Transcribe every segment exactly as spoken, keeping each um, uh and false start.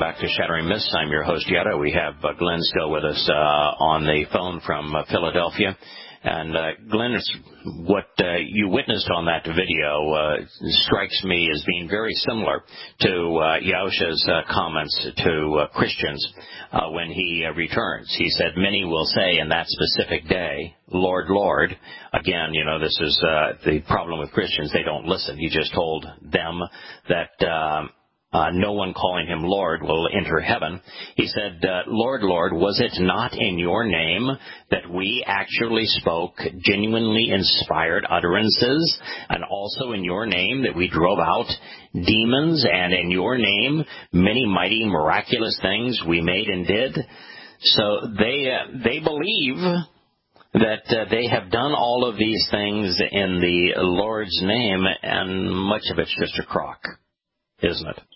back to Shattering Myths. I'm your host, Yetta. We have uh, Glenn still with us uh, on the phone from uh, Philadelphia. And, uh, Glenn, what uh, you witnessed on that video uh, strikes me as being very similar to uh, Yahushua's uh, comments to uh, Christians uh, when he uh, returns. He said, many will say in that specific day, Lord, Lord. Again, you know, this is uh, the problem with Christians. They don't listen. He just told them that uh, Uh, no one calling him Lord will enter heaven. He said, uh, Lord, Lord, was it not in your name that we actually spoke genuinely inspired utterances, and also in your name that we drove out demons, and in your name many mighty miraculous things we made and did? So they uh, they believe that uh, they have done all of these things in the Lord's name, and much of it's just a crock, isn't it?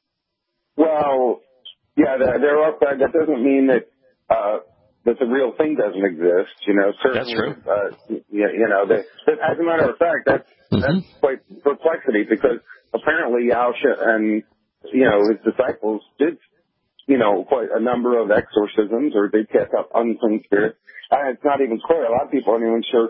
Well, yeah, there are. That doesn't mean that uh, that the real thing doesn't exist. You know, certainly. That's true. Uh, you, you know, that, that, as a matter of fact, that's mm-hmm. that's quite perplexity, because apparently Yahusha and you know his disciples did you know quite a number of exorcisms, or they cast out unclean spirits. And it's not even clear. A lot of people aren't even sure,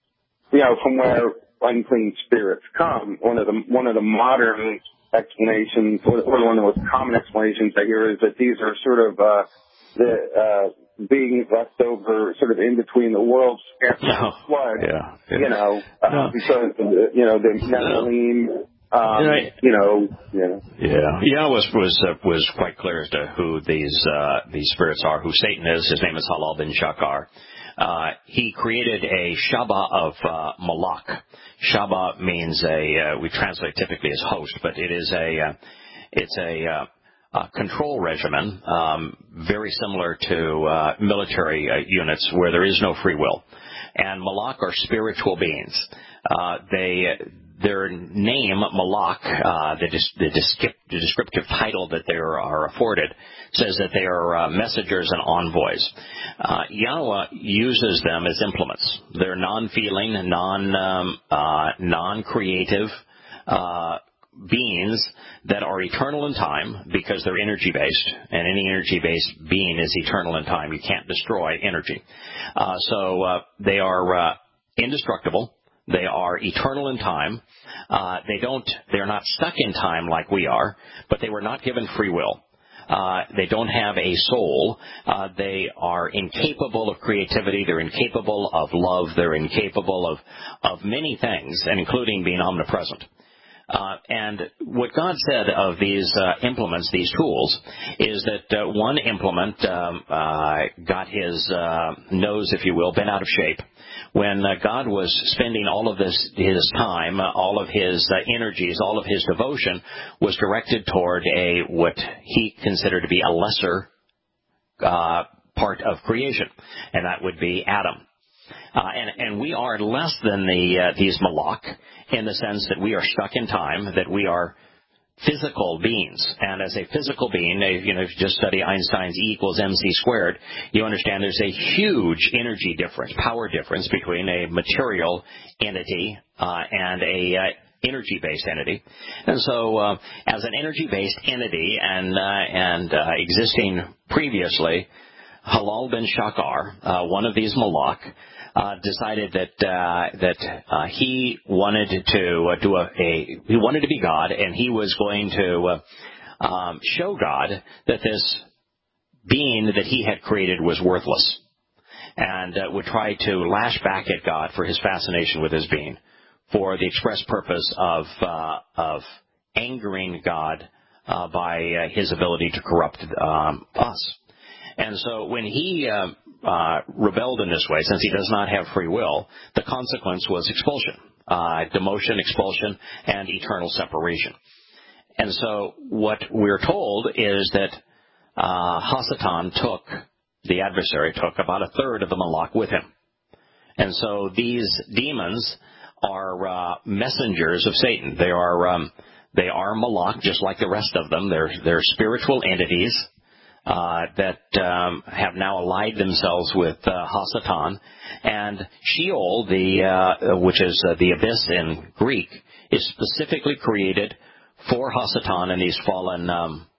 you know, from where unclean spirits come. One of the one of the modern explanations, or one of the most common explanations I hear, is that these are sort of uh, the uh, beings left over, sort of in between the worlds after no. the flood. Yeah, yeah. You know, uh, no. because you know the Nephilim. Um, right. You know, you know. Yeah, yeah. Was was uh, was quite clear as to who these uh, these spirits are. Who Satan is. His name is Halal bin Shakar. Uh, he created a Shaba of uh, Malak. Shaba means a, uh, we translate typically as host, but it is a, uh, it's a, uh, a control regimen, um, very similar to uh, military uh, units where there is no free will. And Malak are spiritual beings. Uh, they, their name, Malak, uh, the, the, the descriptive title that they are afforded, says that they are uh, messengers and envoys. Uh, Yahweh uses them as implements. They're non-feeling, non, um, uh, non-creative uh, beings that are eternal in time because they're energy-based, and any energy-based being is eternal in time. You can't destroy energy. Uh, so uh, they are uh, indestructible. They are eternal in time. Uh, they don't, they're not stuck in time like we are, but they were not given free will. Uh, they don't have a soul. Uh, they are incapable of creativity. They're incapable of love. They're incapable of, of many things, and including being omnipresent. Uh, and what God said of these uh, implements, these tools, is that uh, one implement um, uh, got his uh, nose, if you will, bent out of shape. When uh, God was spending all of this, his time, uh, all of his uh, energies, all of his devotion was directed toward a what he considered to be a lesser uh, part of creation, and that would be Adam. Uh, and, and we are less than the uh, these Malak in the sense that we are stuck in time, that we are physical beings. And as a physical being, you know, if you just study Einstein's E equals mc squared, you understand there's a huge energy difference, power difference between a material entity uh, and a uh, energy-based entity. And so uh, as an energy-based entity and, uh, and uh, existing previously, Halal bin Shakar, uh, one of these Malak, Uh, decided that uh, that uh, he wanted to uh, do a, a he wanted to be God, and he was going to uh, um, show God that this being that he had created was worthless, and uh, would try to lash back at God for his fascination with his being, for the express purpose of uh, of angering God uh, by uh, his ability to corrupt um, us. And so when he uh, uh, rebelled in this way, since he does not have free will, the consequence was expulsion, uh, demotion, expulsion, and eternal separation. And so what we're told is that uh, Hasatan took, the adversary took about a third of the Malak with him. And so these demons are uh, messengers of Satan. They are um, they are Malak, just like the rest of them. They're, they're spiritual entities Uh, that um, have now allied themselves with uh, Hasatan. And Sheol, the uh, which is uh, the abyss in Greek, is specifically created for Hasatan and these fallen um,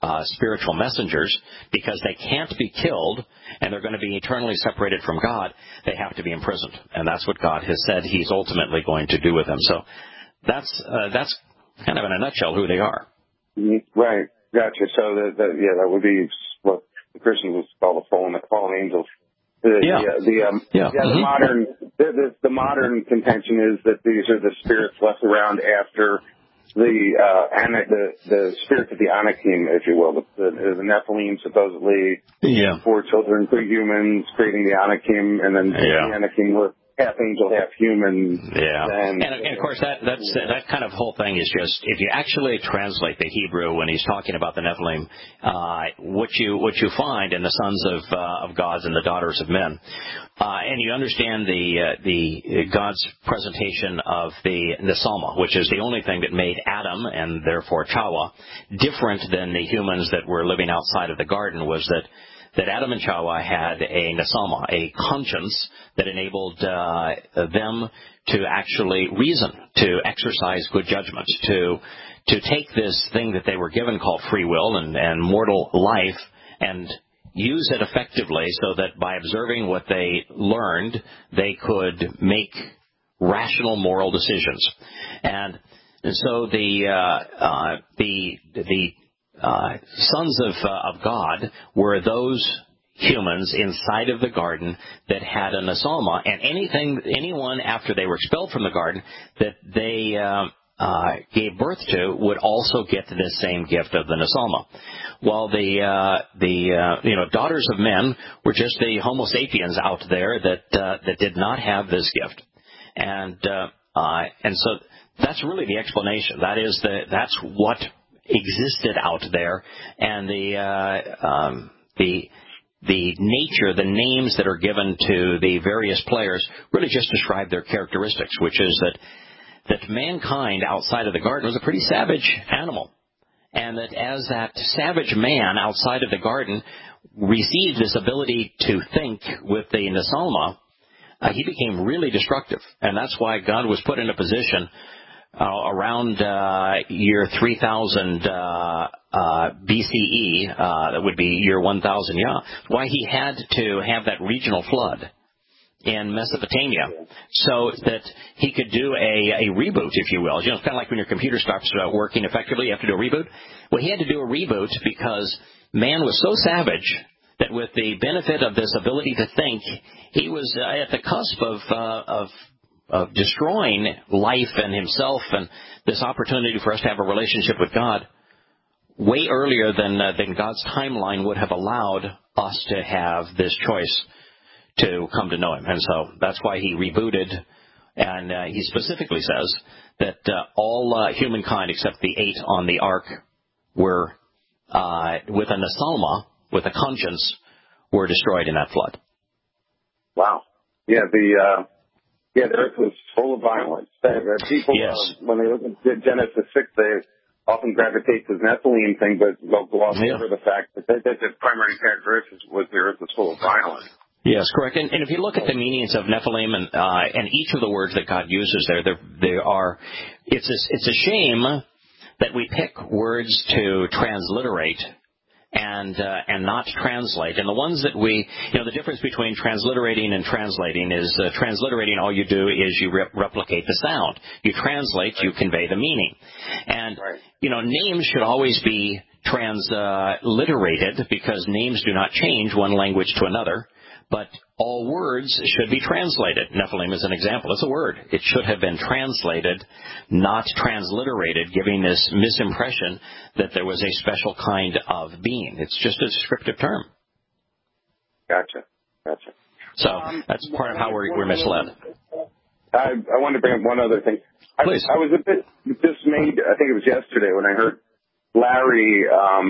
uh, spiritual messengers, because they can't be killed and they're going to be eternally separated from God, they have to be imprisoned. And that's what God has said he's ultimately going to do with them. So that's uh, that's kind of in a nutshell who they are. Right. Gotcha. So, that, that, yeah, that would be what the Christians would call the fallen, fallen angels. The, yeah. The, the, um, yeah. yeah, Mm-hmm. the modern, the, the, the modern contention is that these are the spirits left around after the, uh, ana, the, the spirits of the Anakim, if you will. The, the, the Nephilim supposedly, yeah. four children, three humans, creating the Anakim, and then yeah. the Anakim were half angel, half human. Yeah. And, and, and of course, that that's that kind of whole thing is just, if you actually translate the Hebrew when he's talking about the Nephilim, uh, what you what you find in the sons of uh, of gods and the daughters of men, uh, and you understand the uh, the uh, God's presentation of the Nesalma, which is the only thing that made Adam and therefore Chawa different than the humans that were living outside of the garden, was that. that Adam and Chawa had a Nesalma, a conscience that enabled uh, them to actually reason, to exercise good judgment, to to take this thing that they were given called free will and, and mortal life and use it effectively, so that by observing what they learned, they could make rational moral decisions. And, and so the uh, uh, the the Uh, sons of uh, of God were those humans inside of the garden that had a Nesalma, and anything, anyone after they were expelled from the garden that they uh, uh, gave birth to would also get this same gift of the Nesalma. While the uh, the uh, you know daughters of men were just the Homo sapiens out there that uh, that did not have this gift, and uh, uh, and so that's really the explanation. That is the that's what existed out there, and the uh, um, the the nature, the names that are given to the various players really just describe their characteristics, which is that that mankind outside of the garden was a pretty savage animal, and that as that savage man outside of the garden received this ability to think with the Nesalma, uh, he became really destructive, and that's why God was put in a position Uh, around uh, year three thousand uh, uh, B C E, uh, that would be year one thousand, yeah, why he had to have that regional flood in Mesopotamia so that he could do a, a reboot, if you will. You know, it's kind of like when your computer stops uh, working effectively, you have to do a reboot. Well, he had to do a reboot because man was so savage that with the benefit of this ability to think, he was uh, at the cusp of uh, of of destroying life and himself and this opportunity for us to have a relationship with God way earlier than uh, than God's timeline would have allowed us to have this choice to come to know him. And so that's why he rebooted, and uh, he specifically says that uh, all uh, humankind except the eight on the ark were, uh, with a Nesalma, with a conscience, were destroyed in that flood. Wow. Yeah, the... Uh Yeah, the earth was full of violence. People, yes. uh, when they look at Genesis six, they often gravitate to the Nephilim thing, but they'll gloss yeah. over the fact that, that the primary characteristic was the earth was full of violence. Yes, correct. And, and if you look at the meanings of Nephilim and uh, and each of the words that God uses there, they are. It's a, it's a shame that we pick words to transliterate and uh, and not translate. And the ones that we, you know, the difference between transliterating and translating is uh, transliterating, all you do is you re- replicate the sound. You translate, you convey the meaning. And, right. you know, names should always be transliterated because names do not change one language to another. But all words should be translated. Nephilim is an example. It's a word. It should have been translated, not transliterated, giving this misimpression that there was a special kind of being. It's just a descriptive term. Gotcha. Gotcha. So um, that's part of how we're, we're misled. I, I want to bring up one other thing. I, Please. I was a bit dismayed, I think it was yesterday, when I heard Larry um,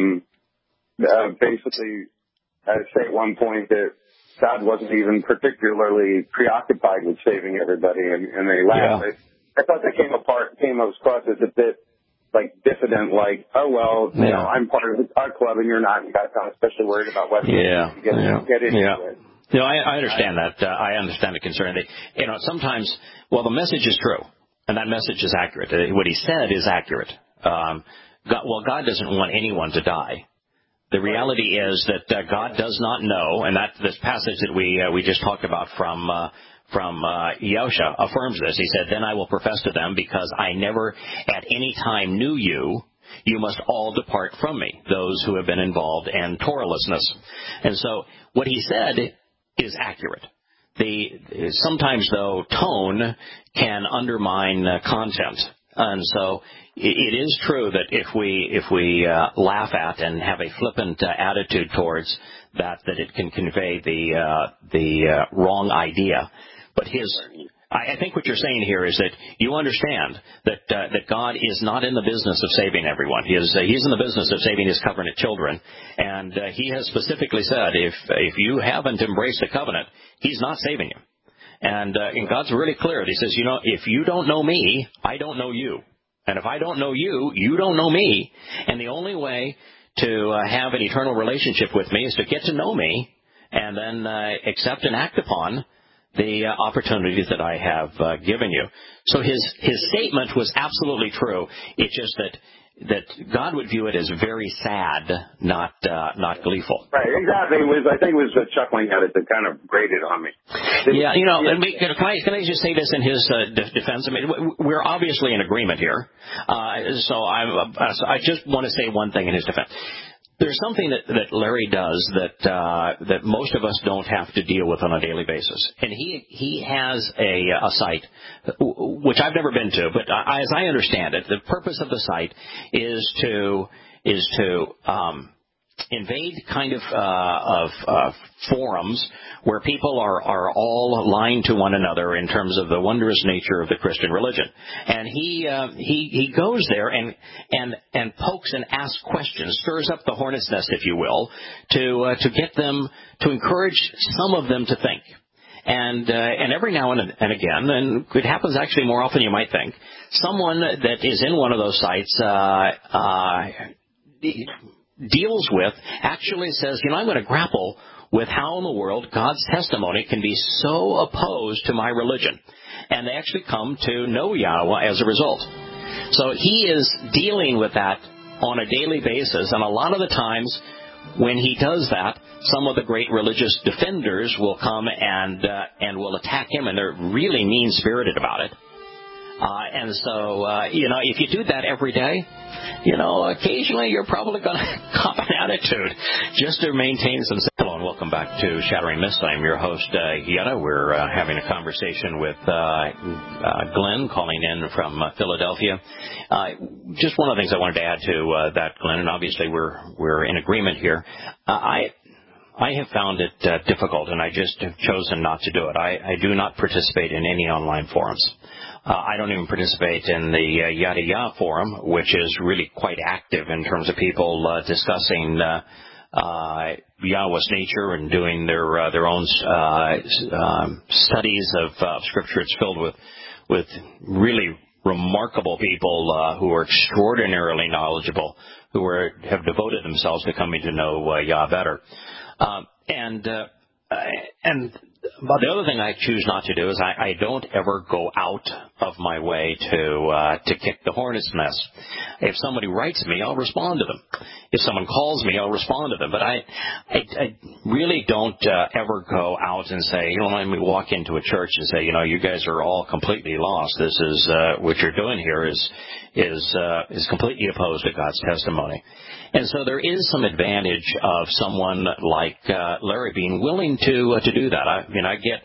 uh, basically uh, say at one point that God wasn't even particularly preoccupied with saving everybody, and, and they laughed. Yeah. I, I thought that came apart, came across as a bit like diffident, like, oh well, you yeah. know, I'm part of the our club and you're not. You guys aren't especially worried about what yeah. you get, yeah. get into yeah. it. You know, I, I understand I, that. Uh, I understand the concern. That, you know, sometimes, well, the message is true, and that message is accurate. Uh, what he said is accurate. Um, God, well, God doesn't want anyone to die. The reality is that uh, God does not know, and that this passage that we uh, we just talked about from uh, from uh, Yahusha affirms this. He said, "Then I will profess to them, because I never at any time knew you. You must all depart from me, those who have been involved in Torahlessness." And so what he said is accurate. The sometimes, though, tone can undermine uh, content. And so it is true that if we if we uh, laugh at and have a flippant uh, attitude towards that, that it can convey the uh, the uh, wrong idea. But his, I think what you're saying here is that you understand that uh, that God is not in the business of saving everyone. He is uh, He's in the business of saving His covenant children, and uh, He has specifically said if if you haven't embraced the covenant, He's not saving you. And, uh, and God's really clear. He says, you know, if you don't know me, I don't know you. And if I don't know you, you don't know me. And the only way to uh, have an eternal relationship with me is to get to know me and then uh, accept and act upon the uh, opportunities that I have uh, given you. So his his statement was absolutely true. It's just that that God would view it as very sad, not uh, not gleeful. Right, exactly. It was, I think it was uh, chuckling at it that kind of grated on me. Yeah, you know, and we, can, I, can I just say this in his uh, de- defense? I mean, we're obviously in agreement here. Uh, so I'm, uh, so I just want to say one thing in his defense. There's something that, that Larry does that uh, that most of us don't have to deal with on a daily basis, and he he has a, a site which I've never been to, but I, as I understand it, the purpose of the site is to is to um, invade kind of uh, of uh, forums where people are are all lying to one another in terms of the wondrous nature of the Christian religion, and he uh, he he goes there and and and pokes and asks questions, stirs up the hornet's nest, if you will, to uh, to get them to encourage some of them to think. And uh, and every now and, and again, and it happens actually more often than you might think, someone that is in one of those sites uh, uh, deals with, actually says, you know, I'm going to grapple with how in the world God's testimony can be so opposed to my religion. And they actually come to know Yahweh as a result. So he is dealing with that on a daily basis, and a lot of the times when he does that, some of the great religious defenders will come and uh, and will attack him, and they're really mean-spirited about it. Uh, and so, uh, you know, if you do that every day, you know, occasionally you're probably going to cop an attitude just to maintain some... Hello and welcome back to Shattering Myths. I'm your host, uh, Yetta. We're uh, having a conversation with uh, uh, Glenn calling in from uh, Philadelphia. Uh, just one of the things I wanted to add to uh, that, Glenn, and obviously we're we're in agreement here. Uh, I... I have found it uh, difficult, and I just have chosen not to do it. I, I do not participate in any online forums. Uh, I don't even participate in the uh, Yada Yah forum, which is really quite active in terms of people uh, discussing uh, uh, Yahweh's nature and doing their uh, their own uh, um, studies of uh, Scripture. It's filled with with really remarkable people uh, who are extraordinarily knowledgeable, who are, have devoted themselves to coming to know uh, Yah better. Um, and uh, and but the other thing I choose not to do is I, I don't ever go out of my way to uh, to kick the hornet's nest. If somebody writes me, I'll respond to them. If someone calls me, I'll respond to them. But I I, I really don't uh, ever go out and say, you know, let me walk into a church and say, you know, you guys are all completely lost. This is uh, what you're doing here is is uh, is completely opposed to God's testimony. And so there is some advantage of someone like uh, Larry being willing to uh, to do that. I mean, I get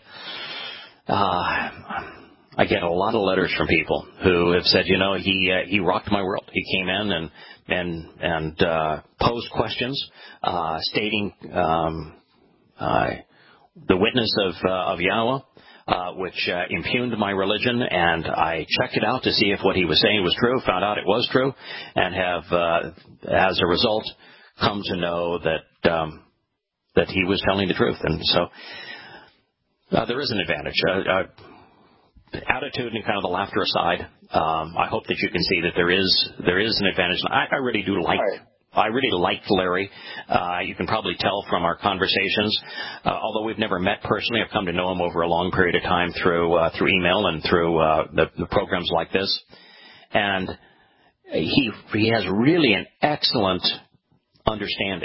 uh, I get a lot of letters from people who have said, you know, he uh, he rocked my world. He came in and and and uh, posed questions, uh, stating um, uh, the witness of uh, of Yahweh. Uh, which uh, impugned my religion, and I checked it out to see if what he was saying was true, found out it was true, and have, uh, as a result, come to know that um, that he was telling the truth. And so uh, there is an advantage. Uh, uh, attitude and kind of the laughter aside, um, I hope that you can see that there is there is an advantage. I, I really do like I really liked Larry. Uh, you can probably tell from our conversations. Uh, although we've never met personally, I've come to know him over a long period of time through uh, through email and through uh, the, the programs like this. And he he has really an excellent understanding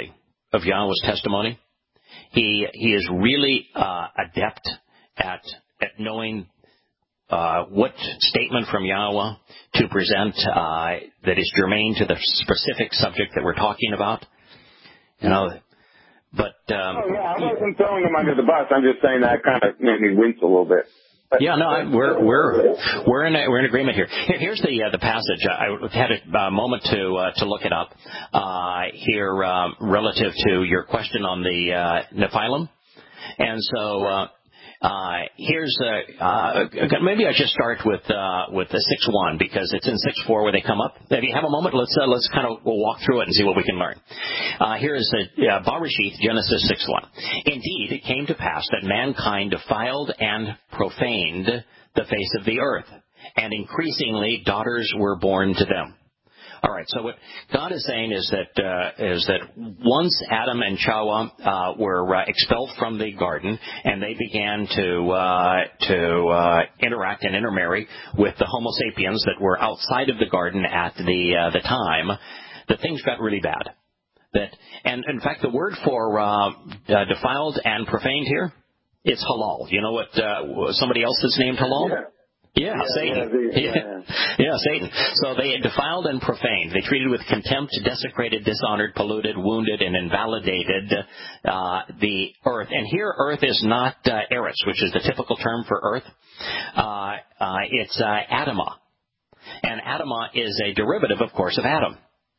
of Yahweh's testimony. He he is really uh, adept at at knowing uh, what statement from Yahweh to present uh, that is germane to the specific subject that we're talking about. You know, but um, oh yeah, I wasn't throwing him under the bus. I'm just saying that kind of made me wince a little bit. Yeah, no, I, we're we're we're in a, we're in agreement here. here here's the uh, the passage. I had a uh, moment to uh, to look it up uh, here um, relative to your question on the uh, Nephilim, and so uh, uh, here's uh, uh, maybe I just start with uh, with the six one because it's in six four where they come up. If you have a moment, let's uh, let's kind of we'll walk through it and see what we can learn. Uh, here is uh, Bereshith, Genesis six one. Indeed, it came to pass that mankind defiled and profaned the face of the earth, and increasingly daughters were born to them. All right. So what God is saying is that uh, is that once Adam and Chawah uh, were uh, expelled from the garden, and they began to uh, to uh, interact and intermarry with the Homo sapiens that were outside of the garden at the uh, the time, that things got really bad. That and in fact, the word for uh, uh, defiled and profaned here, it's halal. You know what? Uh, somebody else that's named halal. Yeah. Yeah, yeah, Satan. Yeah, the, yeah. yeah. yeah, Satan. So they defiled and profaned. They treated with contempt, desecrated, dishonored, polluted, wounded, and invalidated uh, the earth. And here, earth is not uh, Eretz, which is the typical term for earth. Uh, uh, it's uh, Adamah. And Adamah is a derivative, of course, of Adam.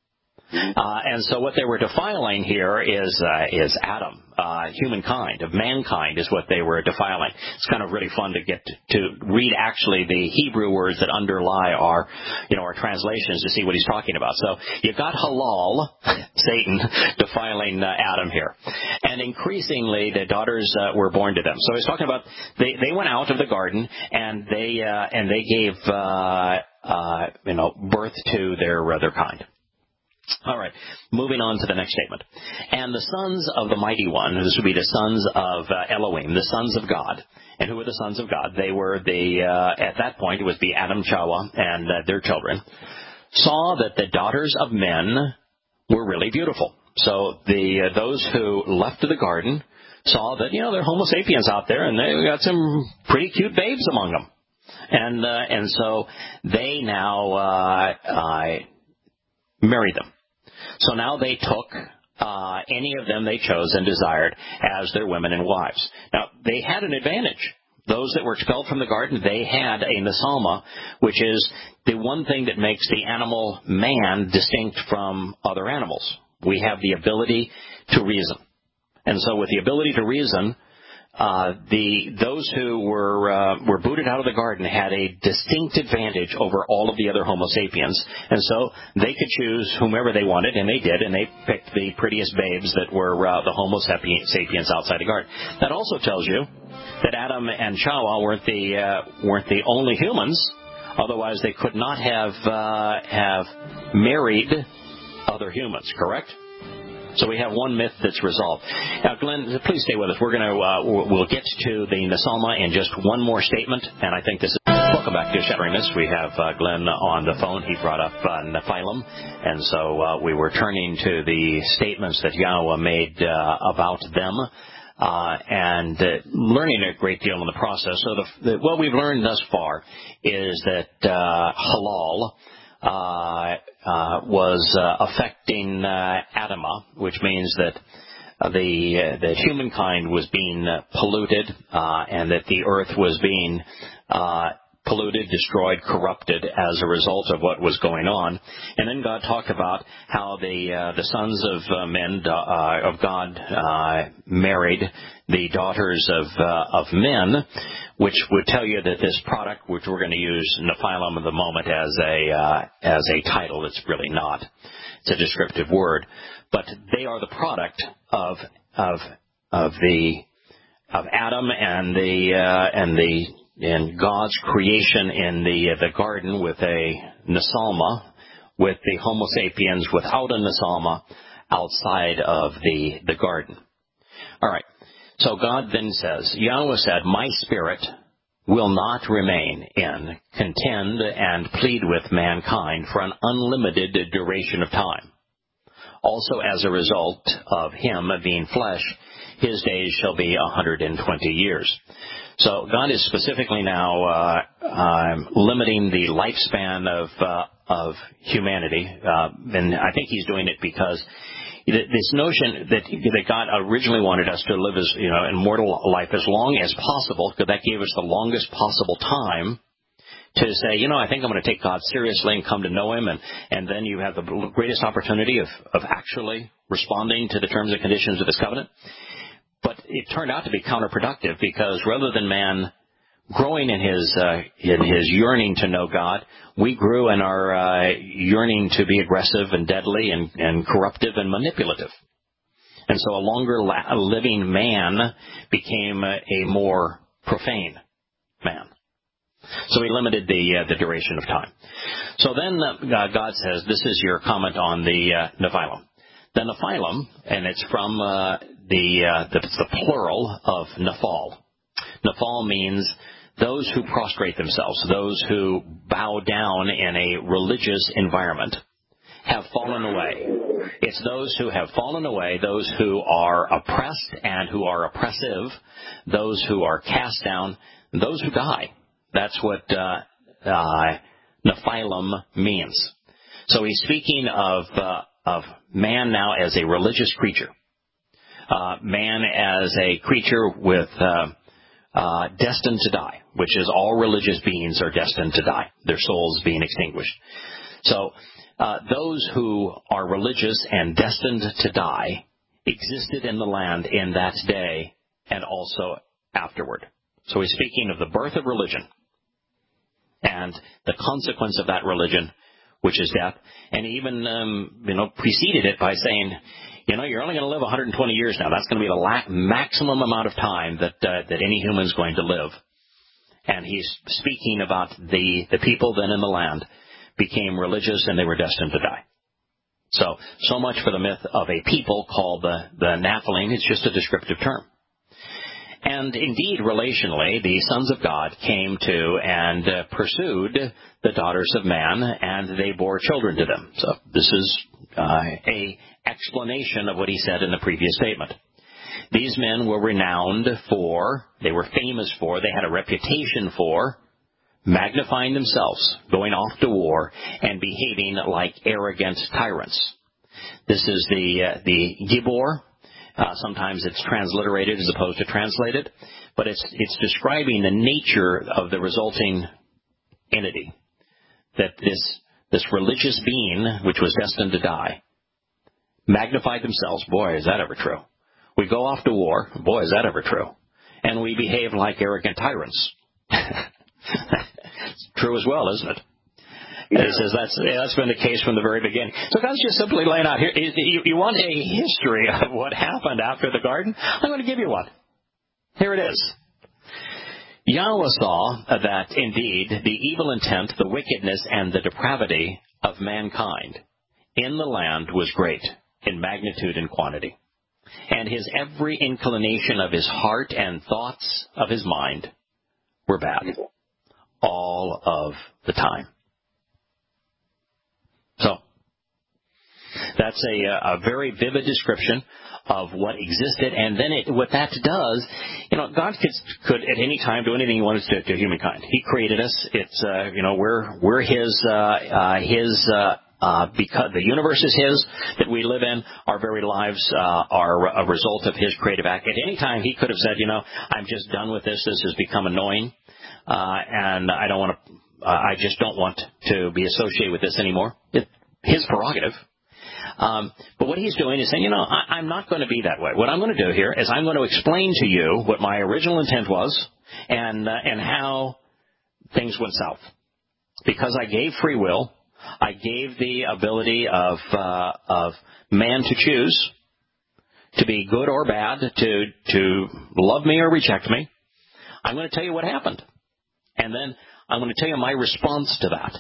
Uh, and so what they were defiling here is uh, is Adam, uh, humankind, of mankind is what they were defiling. It's kind of really fun to get to, to read actually the Hebrew words that underlie our, you know, our translations to see what he's talking about. So you've got halal, Satan, defiling uh, Adam here. And increasingly the daughters uh, were born to them. So he's talking about they, they went out of the garden and they uh, and they gave uh, uh, you know birth to their uh, their kind. All right, moving on to the next statement. And the sons of the Mighty One, this would be the sons of uh, Elohim, the sons of God. And who were the sons of God? They were the, uh, at that point, it would be Adam, Chawah, and uh, their children, saw that the daughters of men were really beautiful. So the uh, those who left the garden saw that, you know, there are Homo sapiens out there, and they got some pretty cute babes among them. And, uh, and so they now uh, uh, married them. So now they took uh, any of them they chose and desired as their women and wives. Now, they had an advantage. Those that were expelled from the garden, they had a Nesalma, which is the one thing that makes the animal man distinct from other animals. We have the ability to reason. And so with the ability to reason, Uh, the those who were uh, were booted out of the garden had a distinct advantage over all of the other Homo sapiens, and so they could choose whomever they wanted, and they did, and they picked the prettiest babes that were uh, the Homo sapiens outside the garden. That also tells you that Adam and Chawah weren't the uh, weren't the only humans. Otherwise, they could not have uh, have married other humans. Correct? So we have one myth that's resolved. Now, Glenn, please stay with us. We're going to uh, we'll get to the Nesalma in just one more statement, and I think this is. Welcome back to Shattering Myths. We have uh, Glenn on the phone. He brought up uh, Nephilim, and so uh, we were turning to the statements that Yahweh made uh, about them, uh, and uh, learning a great deal in the process. So the, the, what we've learned thus far is that uh, halal. Uh, uh, was uh, affecting uh, Adamah, which means that uh, the uh, that humankind was being uh, polluted, uh, and that the earth was being uh, polluted, destroyed, corrupted as a result of what was going on. And then God talked about how the uh, the sons of uh, men uh, of God uh, married the daughters of uh, of men, which would tell you that this product, which we're going to use Nephilim at the moment as a uh, as a title, it's really not. It's a descriptive word, but they are the product of of of the of Adam and the uh, and the in God's creation in the uh, the garden with a Nesalma, with the Homo sapiens without a Nesalma outside of the the garden. All right. So God then says, Yahweh said, my spirit will not remain in, contend, and plead with mankind for an unlimited duration of time. Also, as a result of him being flesh, his days shall be one hundred twenty years. So God is specifically now uh, um, limiting the lifespan of uh, of humanity, uh, and I think He's doing it because this notion that that God originally wanted us to live as you know an immortal life as long as possible, because that gave us the longest possible time to say, you know, I think I'm going to take God seriously and come to know Him, and, and then you have the greatest opportunity of, of actually responding to the terms and conditions of His covenant. But it turned out to be counterproductive, because rather than man growing in his uh, in his yearning to know God, we grew in our uh, yearning to be aggressive and deadly and, and corruptive and manipulative. And so a longer la- living man became a, a more profane man. So he limited the uh, the duration of time. So then uh, God says, this is your comment on the uh, Nephilim. The Nephilim, and it's from uh, the, uh, the the plural of Nephal. Nephal means those who prostrate themselves, those who bow down in a religious environment, have fallen away. It's those who have fallen away, those who are oppressed and who are oppressive, those who are cast down, those who die. That's what uh, uh, Nephilim means. So he's speaking of uh, of man now as a religious creature, uh, man as a creature with uh, uh, destined to die, which is all religious beings are destined to die, their souls being extinguished. So uh, those who are religious and destined to die existed in the land in that day and also afterward. So he's speaking of the birth of religion and the consequence of that religion, which is death, and even, um, you know, preceded it by saying, you know, you're only going to live one hundred twenty years now. That's going to be the la- maximum amount of time that uh, that any human is going to live. And he's speaking about the, the people then in the land became religious and they were destined to die. So, so much for the myth of a people called the, the Nephilim. It's just a descriptive term. And indeed, relationally, the sons of God came to and uh, pursued the daughters of man, and they bore children to them. So this is uh, a explanation of what he said in the previous statement. These men were renowned for, they were famous for, they had a reputation for magnifying themselves, going off to war, and behaving like arrogant tyrants. This is the uh, the Gibor. Uh, sometimes it's transliterated as opposed to translated, but it's it's describing the nature of the resulting entity. That this this religious being, which was destined to die, magnified themselves. Boy, is that ever true. We go off to war. Boy, is that ever true. And we behave like arrogant tyrants. It's true as well, isn't it? And he says that's that's been the case from the very beginning. So God's just simply laying out here. You, you want a history of what happened after the garden? I'm going to give you one. Here it is. Yahweh saw that indeed the evil intent, the wickedness, and the depravity of mankind in the land was great in magnitude and quantity. And his every inclination of his heart and thoughts of his mind were bad. All of the time. So, that's a, a very vivid description of what existed, and then it, what that does, you know, God could, could at any time do anything He wanted to to humankind. He created us. It's, uh, you know, we're we're His, uh, uh, His, uh, uh, because the universe is His that we live in. Our very lives uh, are a result of His creative act. At any time, He could have said, you know, I'm just done with this. This has become annoying, uh, and I don't want to. Uh, I just don't want to be associated with this anymore. It's His prerogative. Um, but what He's doing is saying, you know, I, I'm not going to be that way. What I'm going to do here is I'm going to explain to you what my original intent was and uh, and how things went south. Because I gave free will, I gave the ability of uh, of man to choose to be good or bad, to to love me or reject me. I'm going to tell you what happened, and then I'm going to tell you my response to that.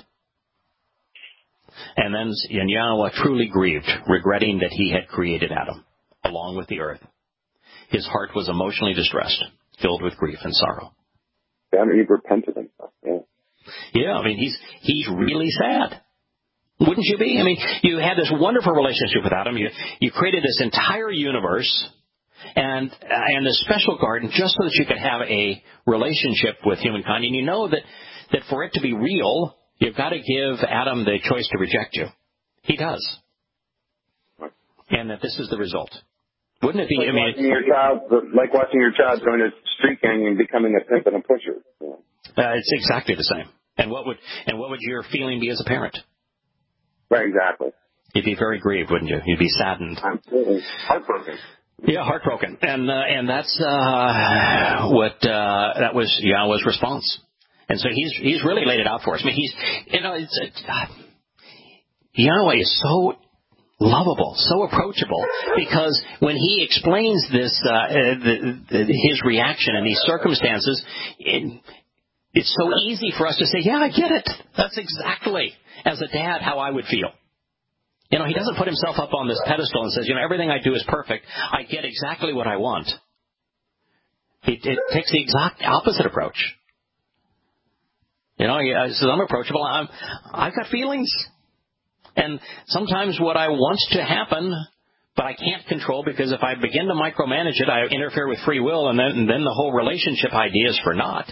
And then and Yahweh truly grieved, regretting that He had created Adam, along with the earth. His heart was emotionally distressed, filled with grief and sorrow. Yeah, I mean, he repented himself. Yeah. Yeah, I mean, he's he's really sad. Wouldn't you be? I mean, you had this wonderful relationship with Adam. You you created this entire universe and and this special garden just so that you could have a relationship with humankind. And you know that, that for it to be real, you've got to give Adam the choice to reject you. He does. And that this is the result. Wouldn't it be? Like, I mean, watching your child, like watching your child going to street gang and becoming a pimp and a pusher. Uh, it's exactly the same. And what would and what would your feeling be as a parent? Right, exactly. You'd be very grieved, wouldn't you? You'd be saddened. Absolutely. Heartbroken. Yeah, heartbroken. And uh, and that's uh, what uh, that was Yahweh's response. And so he's he's really laid it out for us. I mean, he's you know it's, it's uh, Yahweh is so lovable, so approachable, because when he explains this, uh, the, the, his reaction in these circumstances, it, it's so easy for us to say, yeah, I get it. That's exactly, as a dad, how I would feel. You know, he doesn't put himself up on this pedestal and says, you know, everything I do is perfect. I get exactly what I want. He it takes the exact opposite approach. You know, he says, I'm approachable. I'm, I've got feelings. And sometimes what I want to happen, but I can't control, because if I begin to micromanage it, I interfere with free will, and then, and then the whole relationship idea is for naught.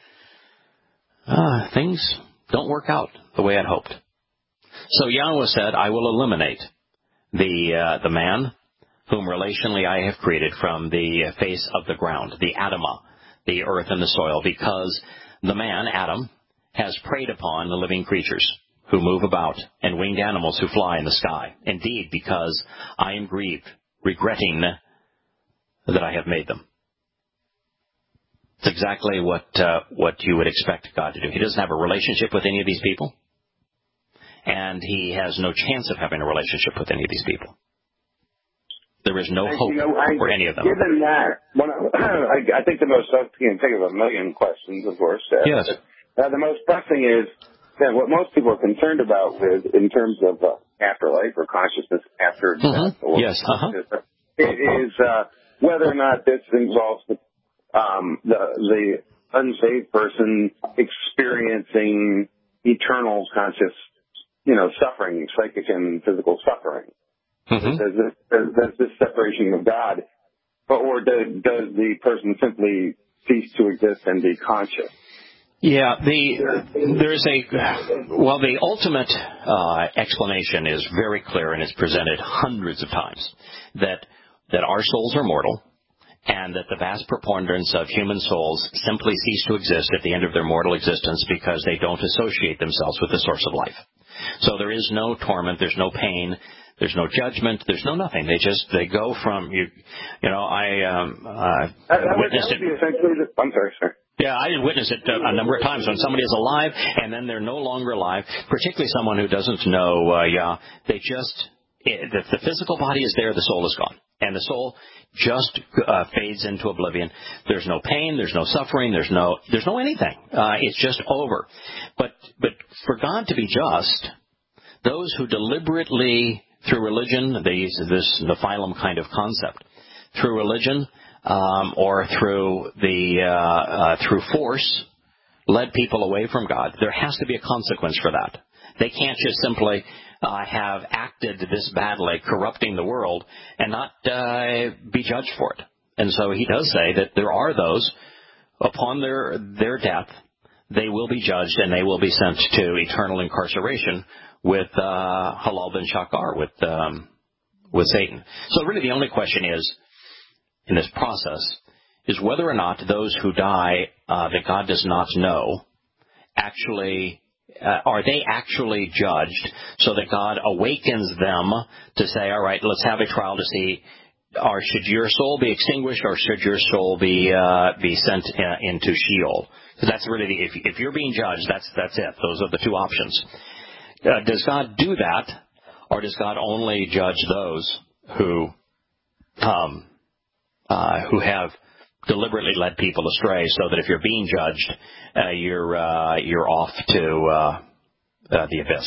Uh, things don't work out the way I'd hoped. So Yahweh said, I will eliminate the uh, the man whom relationally I have created from the face of the ground, the Adamah, the earth and the soil, because the man, Adam, has preyed upon the living creatures who move about, and winged animals who fly in the sky. Indeed, because I am grieved, regretting that I have made them. It's exactly what uh, what you would expect God to do. He doesn't have a relationship with any of these people, and he has no chance of having a relationship with any of these people. There is no hope you know, I, for any of them. Given that, one of, I, I think the most, I can think of a million questions, of course. Uh, yes. Uh, the most pressing is that what most people are concerned about with, in terms of uh, afterlife or consciousness after mm-hmm. death, or yes, uh-huh. it is uh, whether or not this involves the, um, the the unsaved person experiencing eternal conscious, you know, suffering, psychic and physical suffering. Mm-hmm. Does this, does, does this separation of God, or does, does the person simply cease to exist and be conscious? Yeah, the there's a well, the ultimate uh, explanation is very clear and is presented hundreds of times, that that our souls are mortal, and that the vast preponderance of human souls simply cease to exist at the end of their mortal existence because they don't associate themselves with the source of life. So there is no torment, there's no pain, there's no judgment, there's no nothing. They just they go from you. You know, I um, uh, that, that witnessed would, that would it. be essentially the, I'm sorry, sir. Yeah, I witnessed it a number of times when somebody is alive and then they're no longer alive, particularly someone who doesn't know uh, Yah. They just, it, the, the physical body is there, the soul is gone. And the soul just uh, fades into oblivion. There's no pain, there's no suffering, there's no there's no anything. Uh, it's just over. But but for God to be just, those who deliberately, through religion, they use this Nephilim kind of concept, through religion, Um, or through the uh, uh, through force, led people away from God. There has to be a consequence for that. They can't just simply uh, have acted this badly, corrupting the world, and not uh, be judged for it. And so he does say that there are those, upon their their death, they will be judged and they will be sent to eternal incarceration with uh, Halal bin Shakar, with um, with Satan. So really, the only question is, in this process, is whether or not those who die uh, that God does not know actually uh, are they actually judged, so that God awakens them to say, all right, let's have a trial to see, or should your soul be extinguished, or should your soul be uh, be sent uh, into Sheol? Because that's really the, if, if you're being judged, that's that's it. Those are the two options. Uh, does God do that, or does God only judge those who um, Uh, who have deliberately led people astray, so that if you're being judged, uh, you're uh, you're off to uh, uh, the abyss?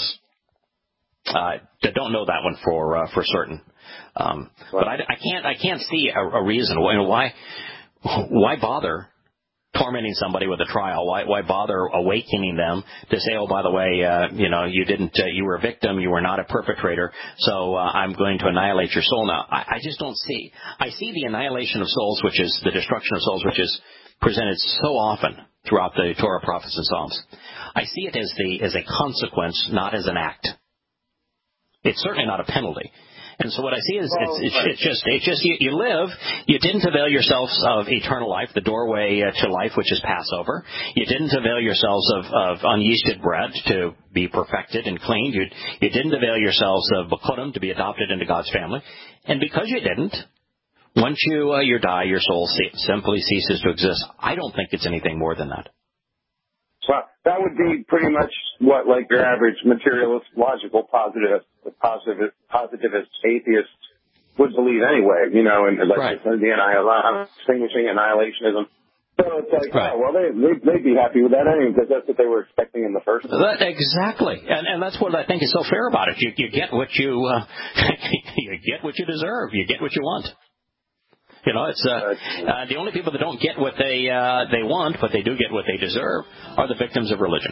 Uh, I don't know that one for uh, for certain, um, but I, I can't I can't see a, a reason why why bother tormenting somebody with a trial? Why, why bother awakening them to say, oh, by the way, uh, you know, you didn't, uh, you were a victim, you were not a perpetrator, so uh, I'm going to annihilate your soul now. I, I just don't see. I see the annihilation of souls, which is the destruction of souls, which is presented so often throughout the Torah, prophets, and Psalms. I see it as the as a consequence, not as an act. It's certainly not a penalty. And so what I see is it's, it's, it's just, it's just you, you live, you didn't avail yourselves of eternal life, the doorway uh, to life, which is Passover. You didn't avail yourselves of, of unyeasted bread to be perfected and cleaned. You, you didn't avail yourselves of Bikurim to be adopted into God's family. And because you didn't, once you, uh, you die, your soul simply ceases to exist. I don't think it's anything more than that. Well, that would be pretty much what, like, your average materialist, logical, positive, positive, positivist atheist would believe anyway, you know, and like right. the annihil- extinguishing annihilationism. So it's like, right. oh, well, they, they'd, they'd be happy with that anyway, because that's what they were expecting in the first place. That, exactly. And, and that's what I think is so fair about it. You, you get what you, uh, you get what you deserve. You get what you want. You know, it's uh, uh, the only people that don't get what they uh, they want, but they do get what they deserve, are the victims of religion.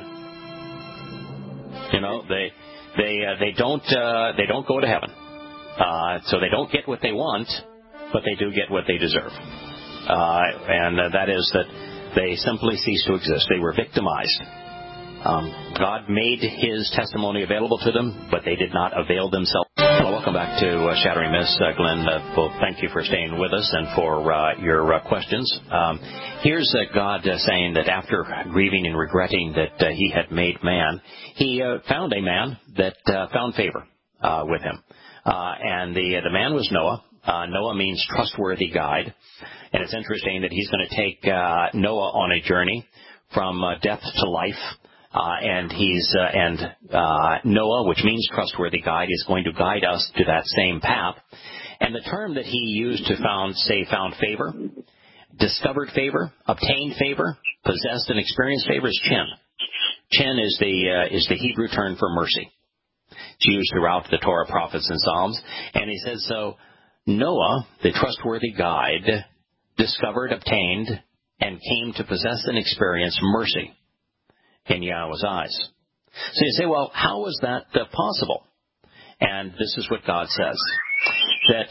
You know, they they uh, they don't uh, they don't go to heaven, uh, so they don't get what they want, but they do get what they deserve, uh, and uh, that is that they simply cease to exist. They were victimized. Um, God made His testimony available to them, but they did not avail themselves. Well, welcome back to uh, Shattering Myths. Uh, Glenn, uh, well, thank you for staying with us and for uh, your uh, questions. Um, here's uh, God uh, saying that after grieving and regretting that uh, He had made man, He uh, found a man that uh, found favor uh, with Him. Uh, and the, uh, the man was Noah. Uh, Noah means trustworthy guide. And it's interesting that He's going to take uh, Noah on a journey from uh, death to life. Uh, and he's uh, and uh, Noah, which means trustworthy guide, is going to guide us to that same path. And the term that he used to found, say, found favor, discovered favor, obtained favor, possessed and experienced favor is chin. Chin is the uh, is the Hebrew term for mercy. It's used throughout the Torah, prophets, and Psalms. And he says so. Noah, the trustworthy guide, discovered, obtained, and came to possess and experience mercy in Yahweh's eyes. So you say, well, how is that uh, possible? And this is what God says, that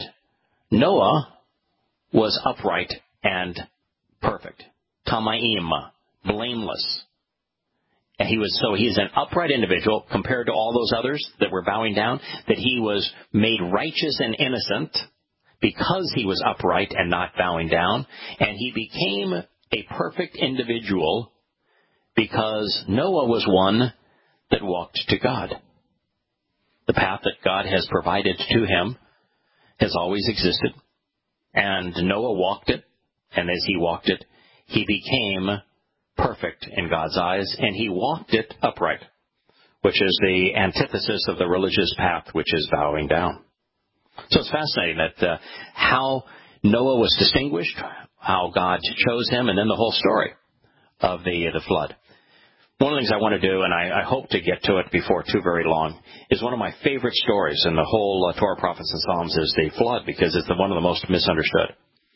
Noah was upright and perfect, tamaim, blameless. And he was, so he's an upright individual compared to all those others that were bowing down, that he was made righteous and innocent because he was upright and not bowing down, and he became a perfect individual because Noah was one that walked to God. The path that God has provided to him has always existed, and Noah walked it, and as he walked it, he became perfect in God's eyes, and he walked it upright, which is the antithesis of the religious path, which is bowing down. So it's fascinating that uh, how Noah was distinguished, how God chose him, and then the whole story of the the flood. One of the things I want to do, and I, I hope to get to it before too very long, is one of my favorite stories in the whole uh, Torah, prophets, and Psalms is the flood, because it's the, one of the most misunderstood.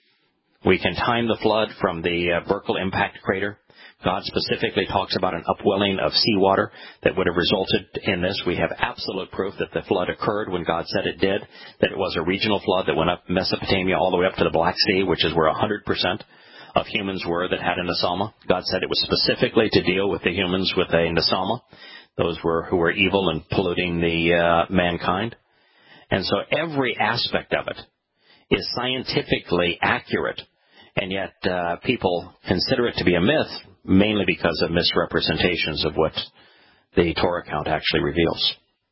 We can time the flood from the uh, Burkle impact crater. God specifically talks about an upwelling of seawater that would have resulted in this. We have absolute proof that the flood occurred when God said it did, that it was a regional flood that went up Mesopotamia all the way up to the Black Sea, which is where one hundred percent of humans were that had a Nesama. God said it was specifically to deal with the humans with a Nesama, those were who were evil and polluting the uh, mankind. And so every aspect of it is scientifically accurate, and yet uh, people consider it to be a myth, mainly because of misrepresentations of what the Torah account actually reveals.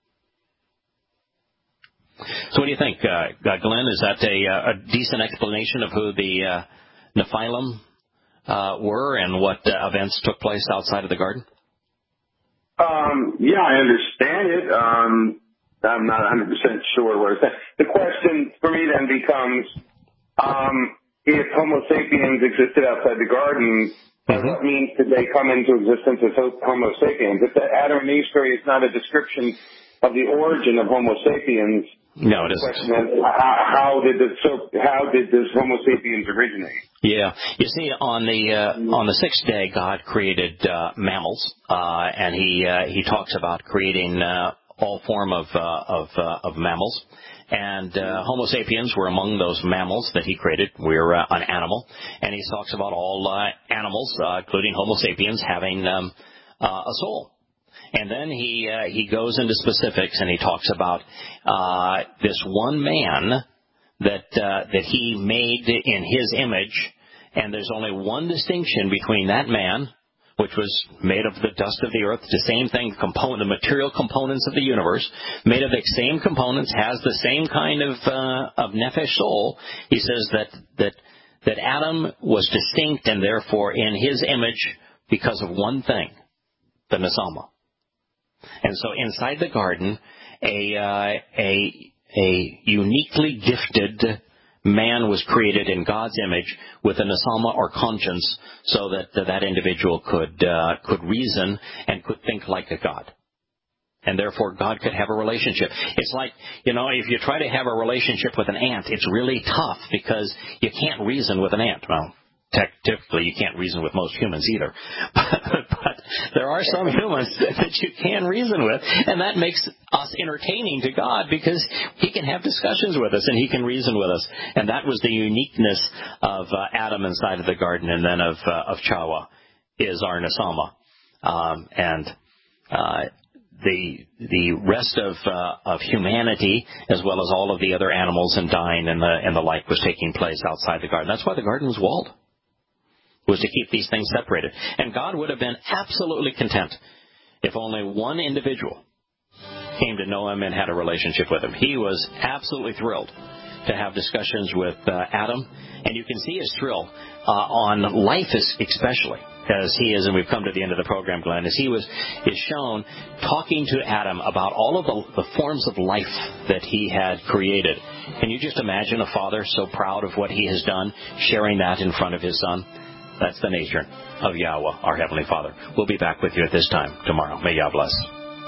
So what do you think, uh, Glenn? Is that a, a decent explanation of who the uh, Nephilim uh, were and what uh, events took place outside of the garden? Um, yeah, I understand it. Um, I'm not one hundred percent sure what it's saying. The question for me then becomes, um, if Homo sapiens existed outside the garden, mm-hmm. what means did they come into existence as Homo sapiens? If the Adam and Eve story is not a description of the origin of Homo sapiens, No, it The isn't. question is, how, how did this so how did this Homo sapiens originate? Yeah, you see, on the uh, on the sixth day, God created uh, mammals, uh, and he uh, he talks about creating uh, all form of uh, of uh, of mammals. And uh, Homo sapiens were among those mammals that he created. We're uh, an animal. And he talks about all uh, animals, uh, including Homo sapiens, having um, uh, a soul. And then he uh, he goes into specifics, and he talks about uh, this one man that uh, that he made in his image. And there's only one distinction between that man, which was made of the dust of the earth, the same thing, component, the material components of the universe, made of the same components, has the same kind of uh, of nephesh soul. He says that that that Adam was distinct and therefore in his image because of one thing, the nesama. And so inside the garden, a uh, a a uniquely gifted man was created in God's image with a nesama or conscience, so that uh, that individual could uh, could reason and could think like a God. And therefore God could have a relationship. It's like, you know, if you try to have a relationship with an ant, it's really tough because you can't reason with an ant. Well, typically you can't reason with most humans either. But, but there are some humans that you can reason with, and that makes us entertaining to God because he can have discussions with us and he can reason with us. And that was the uniqueness of uh, Adam inside of the garden, and then of uh, of Chawa is our nesama. Um, and uh, the the rest of uh, of humanity, as well as all of the other animals and dying and the and the like, was taking place outside the garden. That's why the garden was walled, was to keep these things separated. And God would have been absolutely content if only one individual came to know him and had a relationship with him. He was absolutely thrilled to have discussions with uh, Adam, and you can see his thrill uh, on life especially, as he is, and we've come to the end of the program, Glenn, as he was is shown talking to Adam about all of the, the forms of life that he had created. Can you just imagine a father so proud of what he has done, sharing that in front of his son? That's the nature of Yahweh, our Heavenly Father. We'll be back with you at this time tomorrow. May Yah bless.